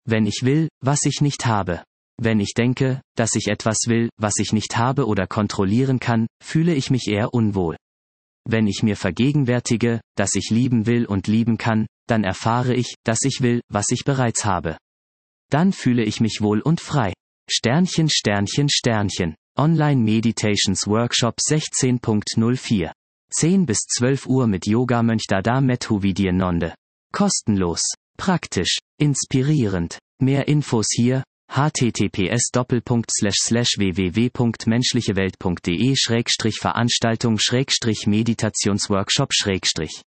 Wenn ich will, was ich nicht habe. Wenn ich denke, dass ich etwas will, was ich nicht habe oder kontrollieren kann, fühle ich mich eher unwohl. Wenn ich mir vergegenwärtige, dass ich lieben will und lieben kann, dann erfahre ich, dass ich will, was ich bereits habe. Dann fühle ich mich wohl und frei. Sternchen Sternchen Sternchen. Online Meditations Workshop 16.04. 10 bis 12 Uhr mit Yogamönch Dada Methuvidyananda. Kostenlos. Praktisch. Inspirierend. Mehr Infos hier. https://www.menschlichewelt.de/Veranstaltung/Meditationsworkshop/